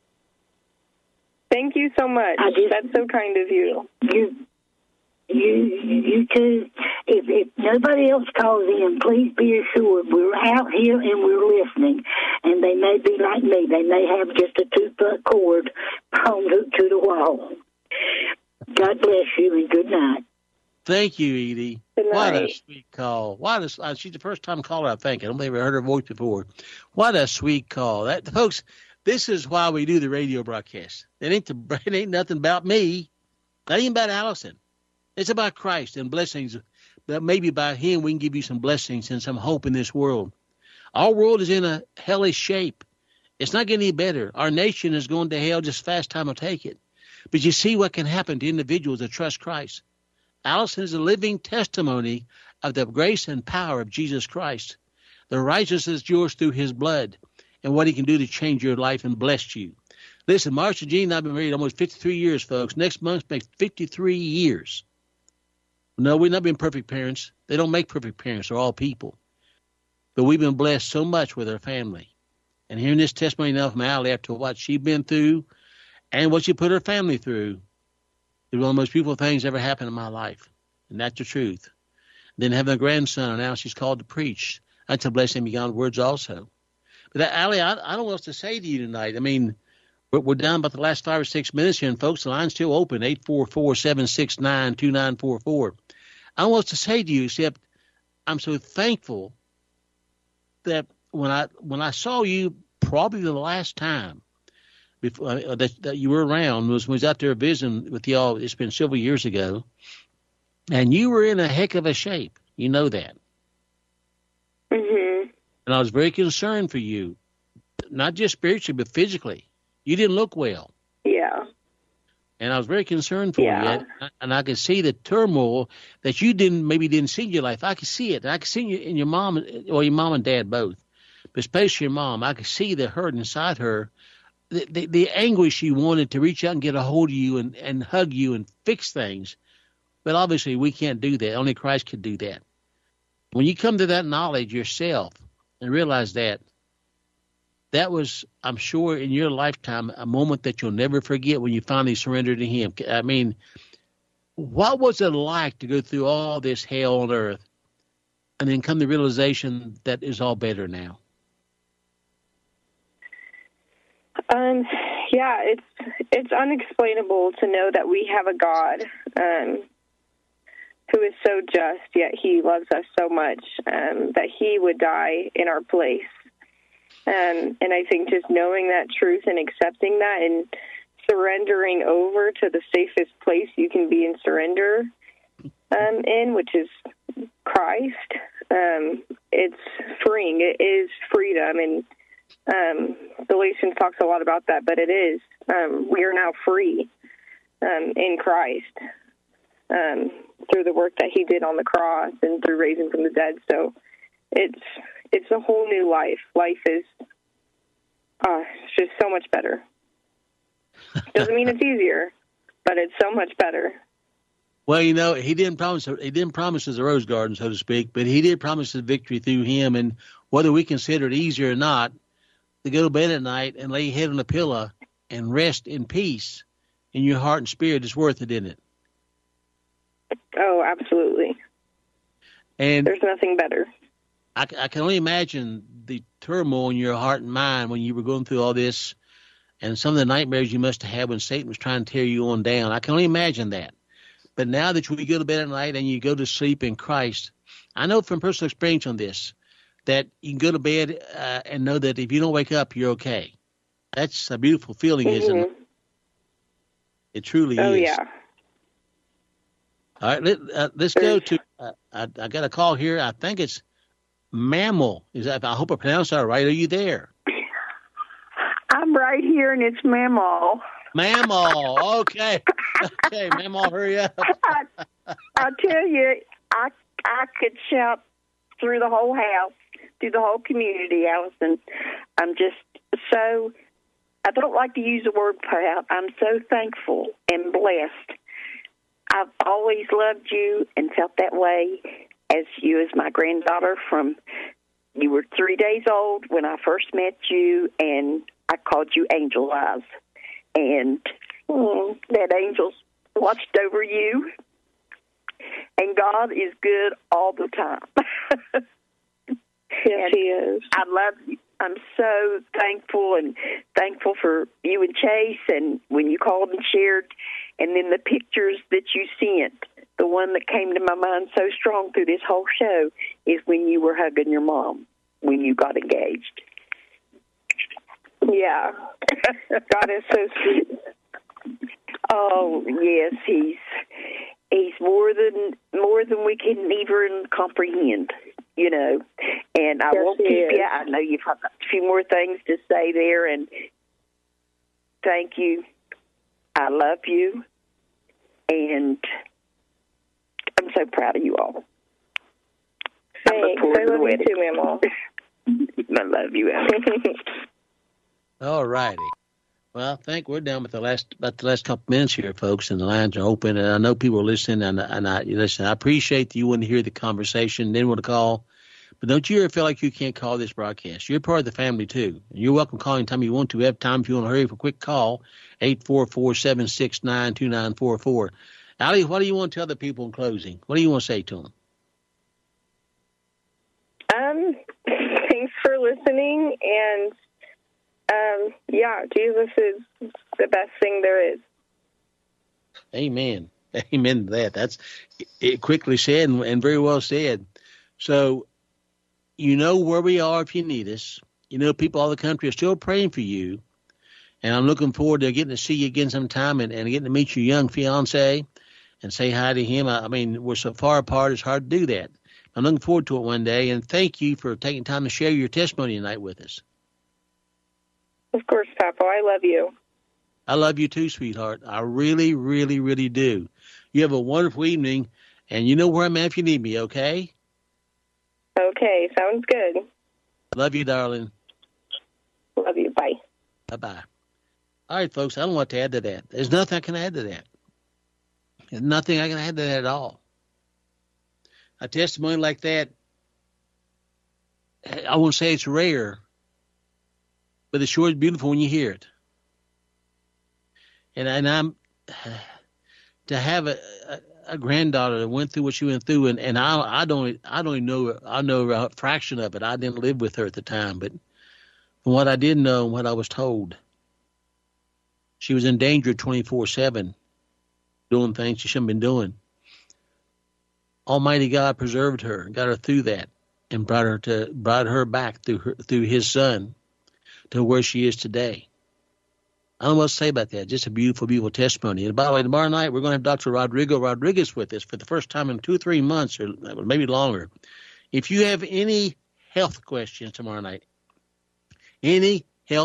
Thank you so much. That's so kind of you. You too. If nobody else calls in, please be assured we're out here and we're listening. And they may be like me. They may have just a 2-foot cord hooked to the wall. God bless you and good night. Thank you, Edie. Good night. What a sweet call. She's the first time caller, I think. I don't think I've ever heard her voice before. What a sweet call. Folks, this is why we do the radio broadcast. It ain't nothing about me. Not even about Allison. It's about Christ and blessings. That maybe by him we can give you some blessings and some hope in this world. Our world is in a hellish shape. It's not getting any better. Our nation is going to hell just fast time will take it. But you see what can happen to individuals that trust Christ. Allison is a living testimony of the grace and power of Jesus Christ. The righteousness is yours through his blood and what he can do to change your life and bless you. Listen, Marcia and Jean and I have been married almost 53 years, folks. Next month makes 53 years. No, we've not been perfect parents. They don't make perfect parents. They're all people. But we've been blessed so much with our family. And hearing this testimony now from Allie after what she's been through and what she put her family through is one of the most beautiful things ever happened in my life. And that's the truth. Then having a grandson, and now she's called to preach. That's a blessing beyond words also. But Allie, I don't know what else to say to you tonight. I mean, we're down about the last 5 or 6 minutes here, and folks, the line's still open, 844-769-2944. I don't know what else to say to you except I'm so thankful that when I saw you probably the last time before that you were around was when I was out there visiting with y'all. It's been several years ago, and you were in a heck of a shape. You know that. Mm-hmm. And I was very concerned for you, not just spiritually but physically. You didn't look well. Yeah. And I was very concerned for you, and I could see the turmoil that you maybe didn't see in your life. I could see it. I could see it in your mom, or your mom and dad both, but especially your mom. I could see the hurt inside her, the anguish she wanted to reach out and get a hold of you and hug you and fix things. But obviously we can't do that. Only Christ could do that. When you come to that knowledge yourself and realize that was, I'm sure, in your lifetime, a moment that you'll never forget when you finally surrendered to Him. I mean, what was it like to go through all this hell on earth and then come to the realization that it's all better now? Yeah, it's unexplainable to know that we have a God who is so just, yet He loves us so much that He would die in our place. And I think just knowing that truth and accepting that and surrendering over to the safest place you can be in surrender in, which is Christ, it's freeing. It is freedom. And Galatians talks a lot about that, but it is. We are now free in Christ through the work that He did on the cross and through raising from the dead. So it's a whole new life. Life is just so much better. Doesn't mean it's easier, but it's so much better. Well, you know, He didn't promise us a rose garden, so to speak, but He did promise us victory through Him. And whether we consider it easier or not, to go to bed at night and lay your head on a pillow and rest in peace in your heart and spirit is worth it, isn't it? Oh, absolutely. And there's nothing better. I can only imagine the turmoil in your heart and mind when you were going through all this, and some of the nightmares you must have had when Satan was trying to tear you on down. I can only imagine that. But now that you go to bed at night and you go to sleep in Christ, I know from personal experience on this that you can go to bed and know that if you don't wake up, you're okay. That's a beautiful feeling, isn't it? It truly is. Oh, yeah. All right, let's go to I got a call here. I think it's Mammal. I hope I pronounced that right. Are you there? I'm right here, and it's Mammal. Mammal. Okay. Okay, Mammal, hurry up. I tell you, I could shout through the whole house, through the whole community, Allison. I'm just so, I don't like to use the word proud. I'm so thankful and blessed. I've always loved you and felt that way as you as my granddaughter from, you were 3 days old when I first met you, and I called you Angel Eyes. And that angel's watched over you, and God is good all the time. Yes, He is. I love you. I'm so thankful for you and Chase, and when you called and shared, and then the pictures that you sent. The one that came to my mind so strong through this whole show is when you were hugging your mom when you got engaged. Yeah. God is so sweet. Oh, yes, he's more than we can even comprehend, you know. And I won't keep you. I know you've got a few more things to say there, and thank you. I love you, and I'm so proud of you all. Thanks. I love you too, Mama. I love you, Emma. All righty. Well, I think we're down with about the last couple minutes here, folks, and the lines are open. And I know people are listening, and I appreciate that you want to hear the conversation, didn't want to call. But don't you ever feel like you can't call this broadcast. You're part of the family, too. And you're welcome to call anytime you want to. We have time if you want to hurry for a quick call, 844-769-2944. Allie, what do you want to tell the people in closing? What do you want to say to them? listening. And, Jesus is the best thing there is. Amen. Amen to that. That's it, quickly said and very well said. So, you know where we are if you need us. You know, people all over the country are still praying for you. And I'm looking forward to getting to see you again sometime and getting to meet your young fiancé and say hi to him. I mean, we're so far apart, it's hard to do that. I'm looking forward to it one day. And thank you for taking time to share your testimony tonight with us. Of course, Papa. I love you. I love you too, sweetheart. I really, really, really do. You have a wonderful evening, and you know where I'm at if you need me, okay? Okay, sounds good. Love you, darling. Love you. Bye. Bye-bye. All right, folks, I don't know what to add to that. There's nothing I can add to that. There's nothing I can add to that at all. A testimony like that, I won't say it's rare, but it sure is beautiful when you hear it. And I'm to have a granddaughter that went through what she went through, and I don't even know. I know a fraction of it. I didn't live with her at the time, but from what I did know and what I was told, she was in danger 24/7, doing things she shouldn't have been doing. Almighty God preserved her, got her through that, and brought her back through His Son to where she is today. I don't know what to say about that. Just a beautiful, beautiful testimony. And by the way, tomorrow night we're going to have Dr. Rodrigo Rodriguez with us for the first time in 2 or 3 months, or maybe longer. If you have any health questions tomorrow night, is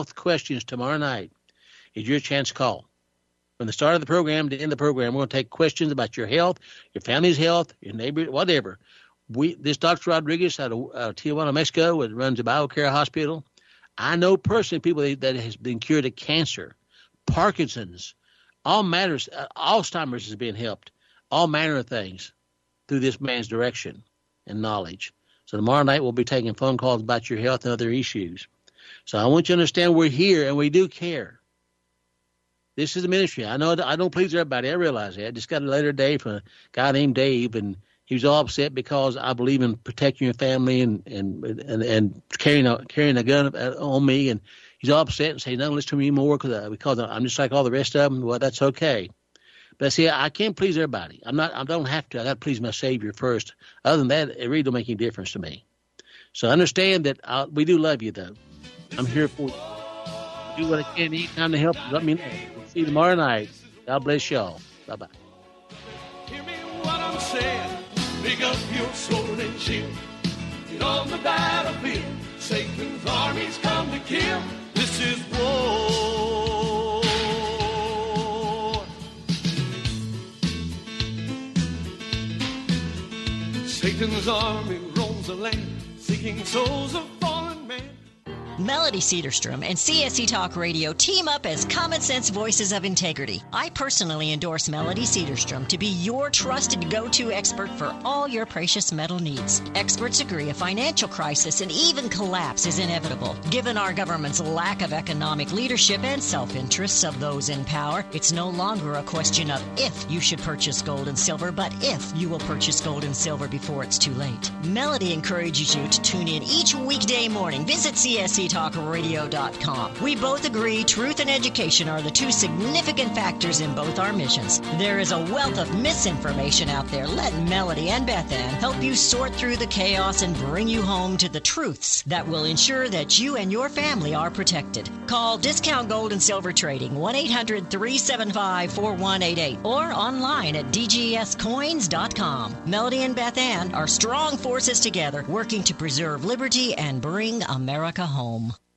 your chance to call. From the start of the program to the end of the program, we're going to take questions about your health, your family's health, your neighbor, whatever. This Dr. Rodriguez out of Tijuana, Mexico, runs a BioCare hospital. I know personally people that has been cured of cancer, Parkinson's, all matters. Alzheimer's is being helped, all manner of things through this man's direction and knowledge. So tomorrow night we'll be taking phone calls about your health and other issues. So I want you to understand we're here and we do care. This is a ministry. I know I don't please everybody. I realize that. I just got a letter today from a guy named Dave, and he was all upset because I believe in protecting your family and carrying a gun on me, and he's all upset and saying, "Don't listen to me anymore because I'm just like all the rest of them." Well, that's okay. But see, I can't please everybody. I don't have to. I got to please my Savior first. Other than that, it really don't make any difference to me. So understand that we do love you, though. I'm here for you. Do what I can anytime to help. Let me know. We'll see you tomorrow night. God bless y'all. Bye-bye. Hear me what I'm saying. Pick up your sword and shield. Get on the battlefield. Satan's armies come to kill. This is war. Satan's army roams the land, seeking souls of fallen men. Melody Cedarstrom and CSC Talk Radio team up as common sense voices of integrity. I personally endorse Melody Cedarstrom to be your trusted go-to expert for all your precious metal needs. Experts agree a financial crisis and even collapse is inevitable. Given our government's lack of economic leadership and self-interests of those in power, it's no longer a question of if you should purchase gold and silver, but if you will purchase gold and silver before it's too late. Melody encourages you to tune in each weekday morning. Visit CSCTalkRadio.com. We both agree truth and education are the two significant factors in both our missions. There is a wealth of misinformation out there. Let Melody and Beth Ann help you sort through the chaos and bring you home to the truths that will ensure that you and your family are protected. Call Discount Gold and Silver Trading 1-800-375-4188 or online at dgscoins.com. Melody and Beth Ann are strong forces together working to preserve liberty and bring America home.